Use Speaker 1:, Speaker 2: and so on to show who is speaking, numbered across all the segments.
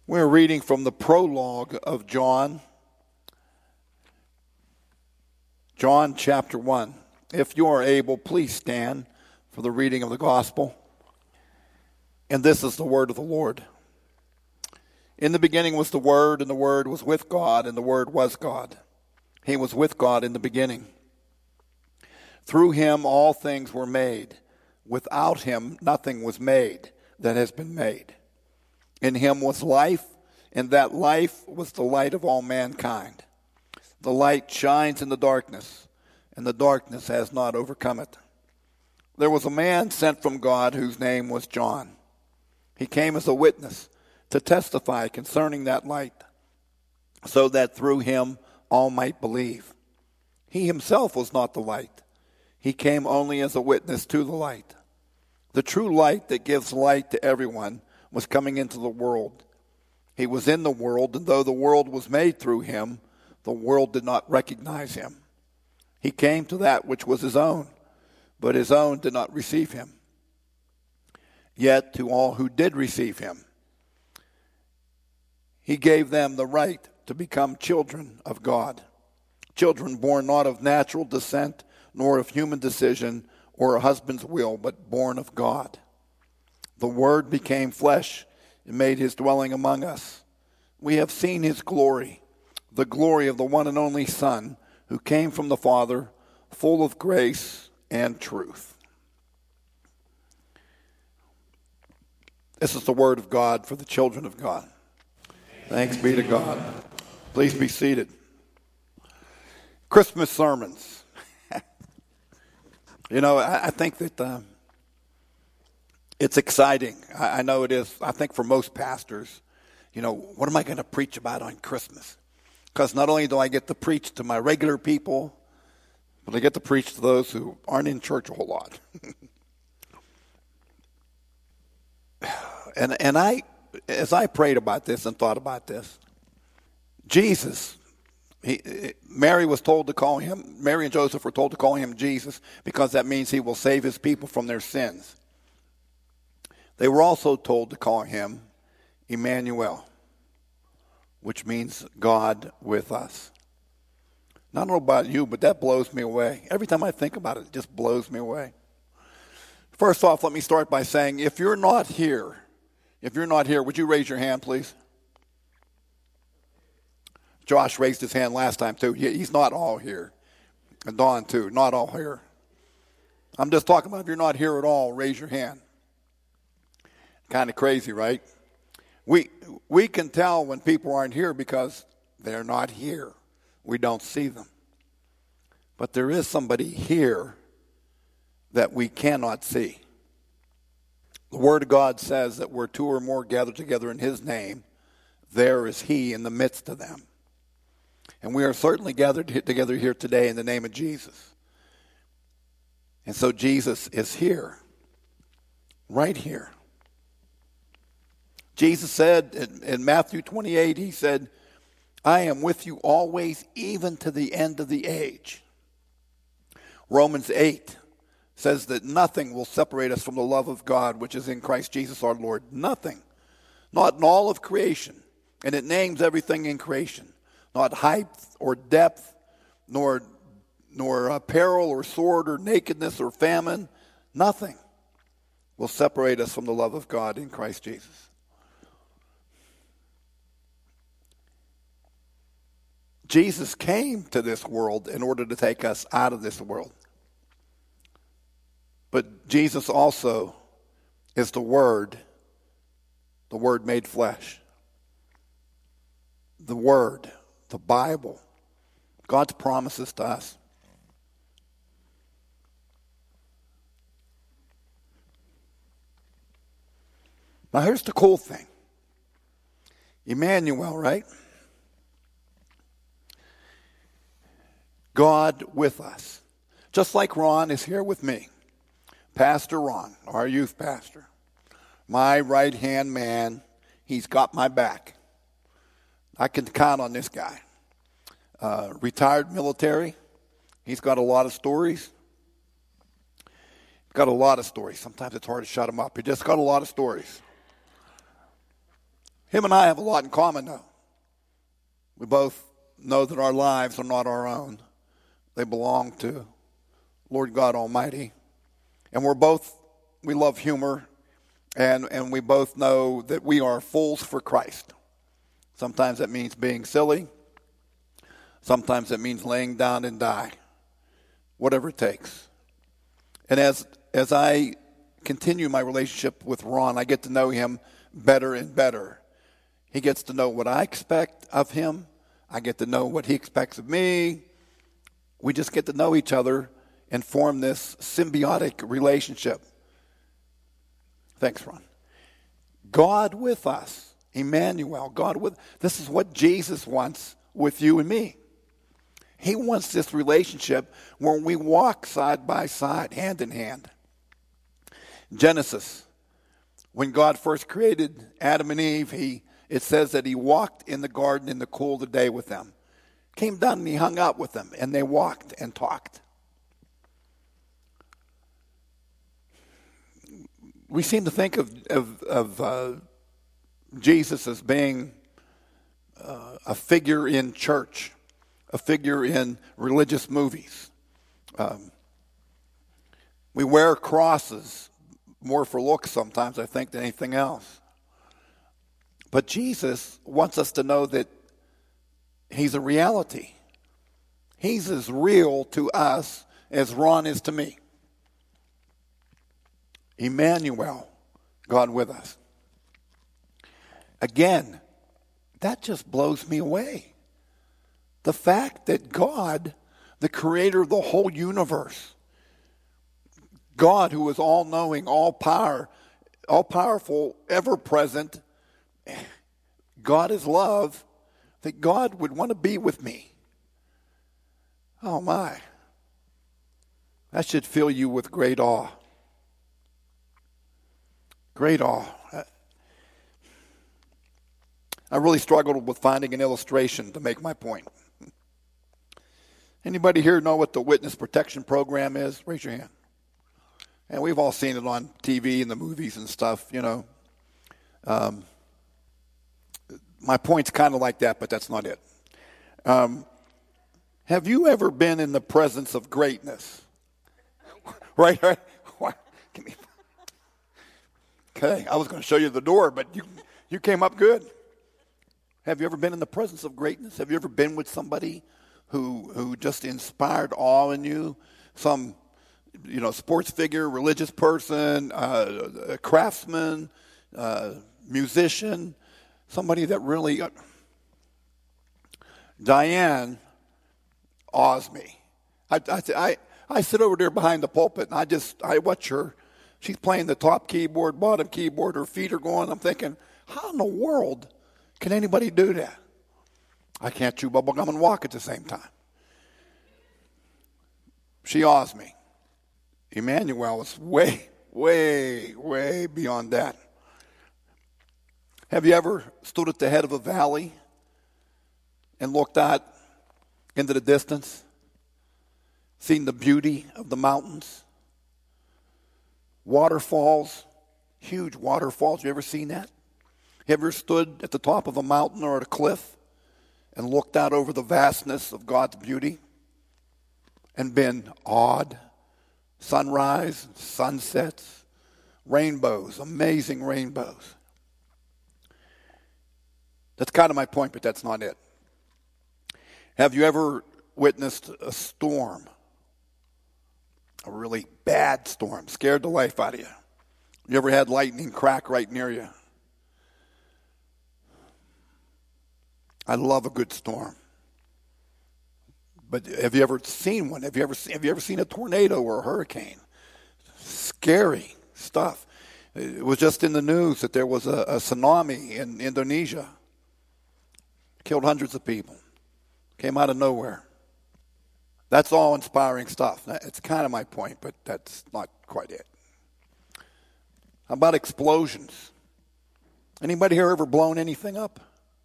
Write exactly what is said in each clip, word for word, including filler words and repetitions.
Speaker 1: We're reading from the prologue of John, John chapter one. If you are able, please stand for the reading of the gospel. And this is the word of the Lord. In the beginning was the Word, and the Word was with God, and the Word was God. He was with God in the beginning. Through him all things were made. Without him nothing was made that has been made. In him was life, and that life was the light of all mankind. The light shines in the darkness, and the darkness has not overcome it. There was a man sent from God whose name was John. He came as a witness to testify concerning that light, so that through him all might believe. He himself was not the light. He came only as a witness to the light. The true light that gives light to everyone was coming into the world. He was in the world, and though the world was made through him, the world did not recognize him. He came to that which was his own, but his own did not receive him. Yet to all who did receive him, he gave them the right to become children of God, children born not of natural descent, nor of human decision or a husband's will, but born of God. The Word became flesh and made his dwelling among us. We have seen his glory, the glory of the one and only Son, who came from the Father, full of grace and truth. This is the word of God for the children of God. Thanks be to God. Please be seated. Christmas sermons. You know, I, I think that uh, it's exciting. I, I know it is. I think for most pastors, you know, what am I going to preach about on Christmas? Because not only do I get to preach to my regular people, but I get to preach to those who aren't in church a whole lot. and and I, as I prayed about this and thought about this, Jesus, he, Mary was told to call him, Mary and Joseph were told to call him Jesus because that means he will save his people from their sins. They were also told to call him Emmanuel, which means God with us. Now, I don't know about you, but that blows me away. Every time I think about it, it just blows me away. First off, let me start by saying, if you're not here, if you're not here, would you raise your hand, please? Josh raised his hand last time, too. He's not all here. And Dawn, too, not all here. I'm just talking about if you're not here at all, raise your hand. Kind of crazy, right? We we can tell when people aren't here because they're not here. We don't see them. But there is somebody here that we cannot see. The Word of God says that where two or more gather together in his name, there is he in the midst of them. And we are certainly gathered together here today in the name of Jesus. And so Jesus is here, right here. Jesus said in, in Matthew twenty-eight, he said, I am with you always, even to the end of the age. Romans eight says that nothing will separate us from the love of God, which is in Christ Jesus our Lord. Nothing. Not in all of creation. And it names everything in creation. Not height or depth, nor, nor uh, peril or sword or nakedness or famine. Nothing will separate us from the love of God in Christ Jesus. Jesus came to this world in order to take us out of this world. But Jesus also is the Word, the Word made flesh. The Word, the Bible, God's promises to us. Now here's the cool thing. Emmanuel, right? God with us. Just like Ron is here with me. Pastor Ron, our youth pastor. My right-hand man, he's got my back. I can count on this guy. Uh, retired military. He's got a lot of stories. He's got a lot of stories. Sometimes it's hard to shut him up. He just got a lot of stories. Him and I have a lot in common, though. We both know that our lives are not our own. They belong to Lord God Almighty. And we're both, we love humor, and, and we both know that we are fools for Christ. Sometimes that means being silly. Sometimes that means laying down and die. Whatever it takes. And as as I continue my relationship with Ron, I get to know him better and better. He gets to know what I expect of him. I get to know what he expects of me. We just get to know each other and form this symbiotic relationship. Thanks, Ron. God with us. Emmanuel. God with. This is what Jesus wants with you and me. He wants this relationship where we walk side by side, hand in hand. Genesis, when God first created Adam and Eve, he it says that he walked in the garden in the cool of the day with them. Came down and he hung out with them, and they walked and talked. We seem to think of, of, of uh, Jesus as being uh, a figure in church, a figure in religious movies. Um, we wear crosses more for looks sometimes, I think, than anything else. But Jesus wants us to know that he's a reality. He's as real to us as Ron is to me. Emmanuel, God with us. Again, that just blows me away. The fact that God, the creator of the whole universe, God who is all-knowing, all-power, all-powerful, ever-present, God is love, that God would want to be with me. Oh my. That should fill you with great awe. Great awe. I really struggled with finding an illustration to make my point. Anybody here know what the Witness Protection Program is? Raise your hand. And we've all seen it on T V and the movies and stuff, you know. Um, my point's kind of like that, but that's not it. Um, have you ever been in the presence of greatness? right, right. Give me. Okay, I was going to show you the door, but you you came up good. Have you ever been in the presence of greatness? Have you ever been with somebody who who just inspired awe in you? Some, you know, sports figure, religious person, uh, a craftsman, uh, musician, somebody that really. Uh, Diane awes me. I, I I I sit over there behind the pulpit and I just I watch her. She's playing the top keyboard, bottom keyboard. Her feet are going. I'm thinking, how in the world can anybody do that? I can't chew bubble gum and walk at the same time. She awes me. Emmanuel is way, way, way beyond that. Have you ever stood at the head of a valley and looked out into the distance, seen the beauty of the mountains, waterfalls, huge waterfalls? You ever seen that? You ever stood at the top of a mountain or at a cliff and looked out over the vastness of God's beauty and been awed? Sunrise, sunsets, rainbows, amazing rainbows. That's kind of my point, but that's not it. Have you ever witnessed a storm? A really bad storm, scared the life out of you? You ever had lightning crack right near you? I love a good storm. But have you ever seen one? Have you ever seen, have you ever seen a tornado or a hurricane? Scary stuff. It was just in the news that there was a, a tsunami in Indonesia. Killed hundreds of people. Came out of nowhere. That's all inspiring stuff. It's kind of my point, but that's not quite it. How about explosions? Anybody here ever blown anything up?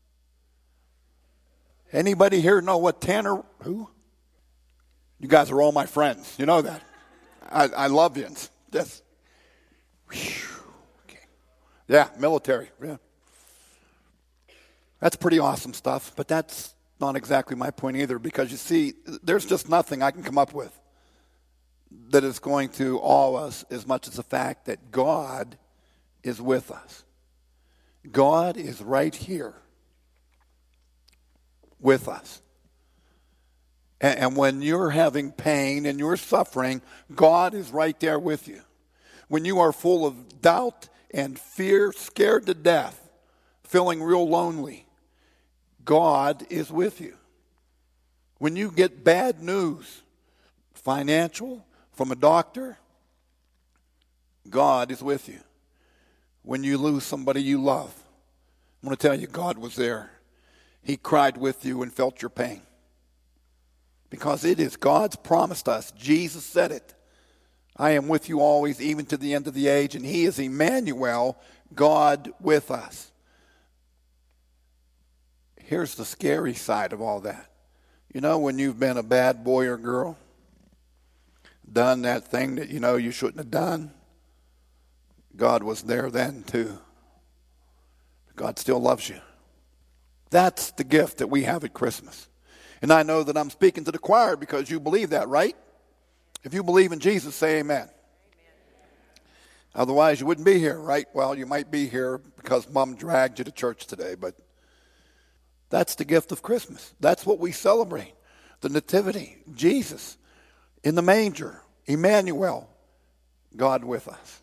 Speaker 1: Anybody here know what Tanner, who? You guys are all my friends. You know that. I, I love you. Yes. Okay. Yeah, military. Yeah. That's pretty awesome stuff, but that's not exactly my point either, because you see, there's just nothing I can come up with that is going to awe us as much as the fact that God is with us. God is right here with us. And, and when you're having pain and you're suffering, God is right there with you. When you are full of doubt and fear, scared to death, feeling real lonely, God is with you. When you get bad news, financial, from a doctor, God is with you. When you lose somebody you love, I'm going to tell you, God was there. He cried with you and felt your pain. Because it is God's promised us. Jesus said it. I am with you always, even to the end of the age. And He is Emmanuel, God with us. Here's the scary side of all that. You know, when you've been a bad boy or girl, done that thing that you know you shouldn't have done, God was there then too. God still loves you. That's the gift that we have at Christmas. And I know that I'm speaking to the choir because you believe that, right? If you believe in Jesus, say amen. Amen. Otherwise, you wouldn't be here, right? Well, you might be here because Mom dragged you to church today, but that's the gift of Christmas. That's what we celebrate. The Nativity, Jesus in the manger, Emmanuel, God with us.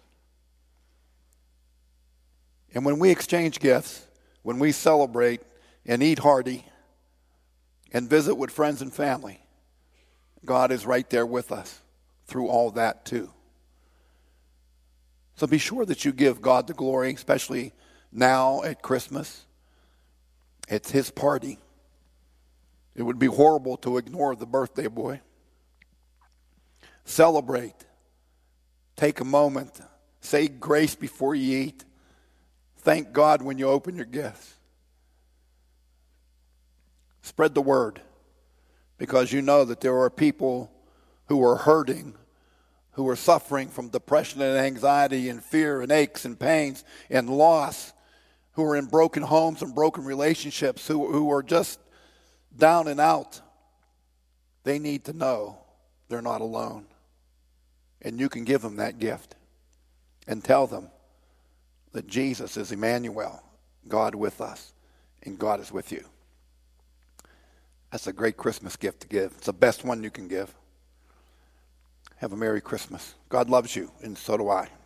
Speaker 1: And when we exchange gifts, when we celebrate and eat hearty and visit with friends and family, God is right there with us through all that too. So be sure that you give God the glory, especially now at Christmas. It's His party. It would be horrible to ignore the birthday boy. Celebrate. Take a moment. Say grace before you eat. Thank God when you open your gifts. Spread the word, because you know that there are people who are hurting, who are suffering from depression and anxiety and fear and aches and pains and loss, who are in broken homes and broken relationships, who, who are just down and out. They need to know they're not alone. And you can give them that gift and tell them that Jesus is Emmanuel, God with us, and God is with you. That's a great Christmas gift to give. It's the best one you can give. Have a Merry Christmas. God loves you, and so do I.